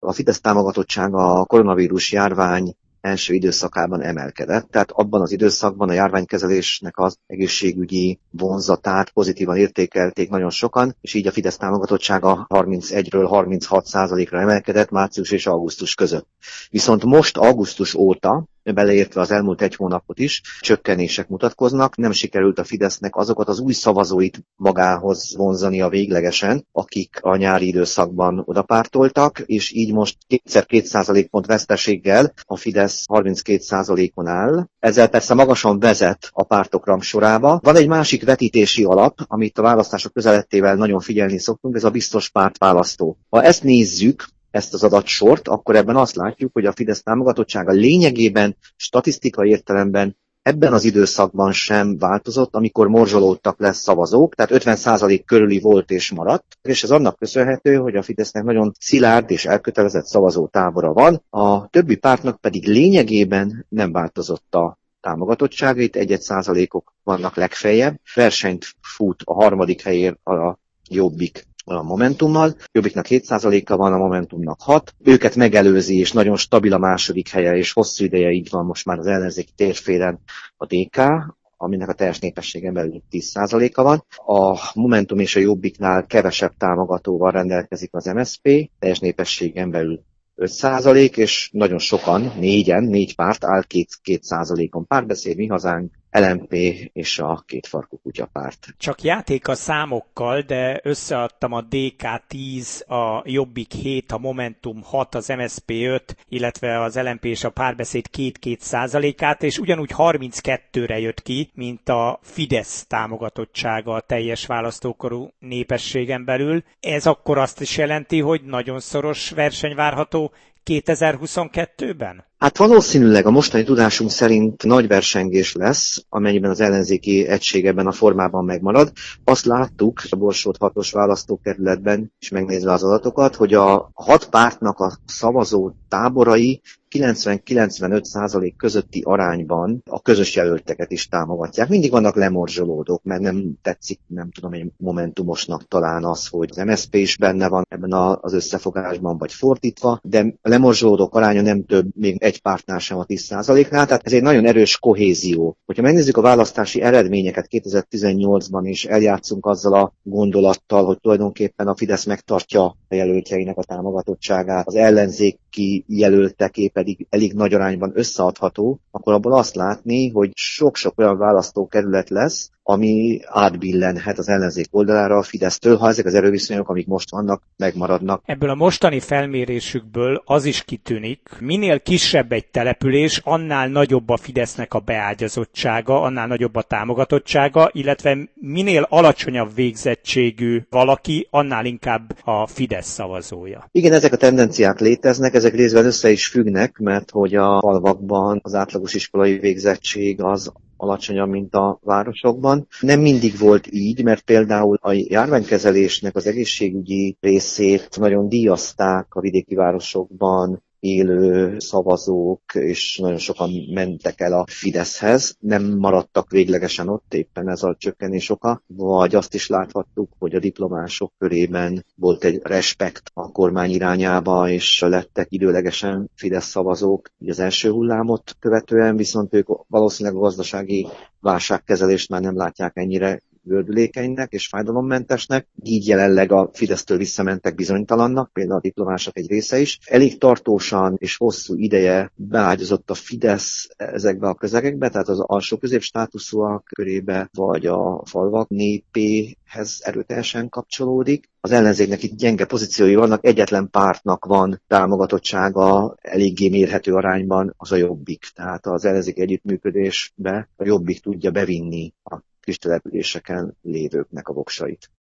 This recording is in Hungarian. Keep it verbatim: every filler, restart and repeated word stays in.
a Fidesz támogatottsága a koronavírus járvány első időszakában emelkedett, tehát abban az időszakban a járványkezelésnek az egészségügyi vonzatát pozitívan értékelték nagyon sokan, és így a Fidesz támogatottsága harmincegyről harminchat százalékra emelkedett március és augusztus között. Viszont most augusztus óta, beleértve az elmúlt egy hónapot is, csökkenések mutatkoznak, nem sikerült a Fidesznek azokat az új szavazóit magához vonzania véglegesen, akik a nyári időszakban odapártoltak, és így most kétszer két százalékpont veszteséggel a Fidesz harminckét százalékon áll. Ezzel persze magasan vezet a pártok rangsorába. Van egy másik vetítési alap, amit a választások közelettével nagyon figyelni szoktunk, ez a biztos pártválasztó. Ha ezt nézzük, ezt az adatsort, akkor ebben azt látjuk, hogy a Fidesz támogatottsága lényegében statisztikai értelemben ebben az időszakban sem változott, amikor morzsolódtak le szavazók, tehát ötven százalék körüli volt és maradt, és ez annak köszönhető, hogy a Fidesznek nagyon szilárd és elkötelezett szavazótábora van, a többi pártnak pedig lényegében nem változott a támogatottsága, itt egy-egy százalékok vannak legfeljebb, versenyt fut a harmadik helyén a Jobbik a Momentummal. Jobbiknak hét százaléka van, a Momentumnak hat. Őket megelőzi, és nagyon stabil a második helye, és hosszú ideje így van most már az ellenzéki térfélen a dé ká, aminek a teljes népességen belül tíz százaléka van. A Momentum és a Jobbiknál kevesebb támogatóval rendelkezik az em es zé pé, teljes népességen belül öt százalék, és nagyon sokan, négyen, négy párt áll két, két százalékon. Párbeszéd, Mi Hazánk, el em pé és a Kétfarkú Kutyapárt. Csak játék a számokkal, de összeadtam a dé ká tíz, a Jobbik hét, a Momentum hat, az em es zé pé öt, illetve az el em pé és a Párbeszéd két-két százalékát, és ugyanúgy harminckettőre jött ki, mint a Fidesz támogatottsága a teljes választókorú népességen belül. Ez akkor azt is jelenti, hogy nagyon szoros verseny várható kétezer-huszonkettőben? Hát valószínűleg a mostani tudásunk szerint nagy versengés lesz, amennyiben az ellenzéki egység ebben a formában megmarad. Azt láttuk a Borsod hatos választókerületben is megnézve az adatokat, hogy a hat pártnak a szavazó táborai kilencven-kilencvenöt százalék közötti arányban a közös jelölteket is támogatják. Mindig vannak lemorzsolódók, mert nem tetszik, nem tudom, egy momentumosnak talán az, hogy az em es zé pé is benne van ebben az összefogásban, vagy fordítva, de a lemorzsolódók aránya nem több, még egy pártnál sem a tíz százaléknál, tehát ez egy nagyon erős kohézió. Hogyha megnézzük a választási eredményeket kétezer-tizennyolcban, és eljátszunk azzal a gondolattal, hogy tulajdonképpen a Fidesz megtartja a jelöltjeinek a támogatottságát, az ellenzéki jelölteké pedig elég nagy arányban összeadható, akkor abból azt látni, hogy sok-sok olyan választókerület lesz, ami átbillenhet az ellenzék oldalára a Fidesztől, ha ezek az erőviszonyok, amik most vannak, megmaradnak. Ebből a mostani felmérésükből az is kitűnik, minél kisebb egy település, annál nagyobb a Fidesznek a beágyazottsága, annál nagyobb a támogatottsága, illetve minél alacsonyabb végzettségű valaki, annál inkább a Fidesz szavazója. Igen, ezek a tendenciák léteznek, ezek részben össze is függnek, mert hogy a falvakban az átlagos iskolai végzettség az alacsonyabb, mint a városokban. Nem mindig volt így, mert például a járványkezelésnek az egészségügyi részét nagyon díjazták a vidéki városokban élő szavazók, és nagyon sokan mentek el a Fideszhez, nem maradtak véglegesen ott, éppen ez a csökkenés oka, vagy azt is láthattuk, hogy a diplomások körében volt egy respekt a kormány irányába, és lettek időlegesen Fidesz szavazók így az első hullámot követően, viszont ők valószínűleg a gazdasági válságkezelést már nem látják ennyire gördülékenynek és fájdalommentesnek, így jelenleg a Fidesztől visszamentek bizonytalannak, például a diplomások egy része is. Elég tartósan és hosszú ideje beágyazott a Fidesz ezekbe a közegekbe, tehát az alsó középstátuszúak körébe, vagy a falvak népéhez erőteljesen kapcsolódik. Az ellenzéknek itt gyenge pozíciói vannak, egyetlen pártnak van támogatottsága eléggé mérhető arányban, az a Jobbik. Tehát az ellenzéki együttműködésbe a Jobbik tudja bevinni a kis településeken lévőknek a voksait.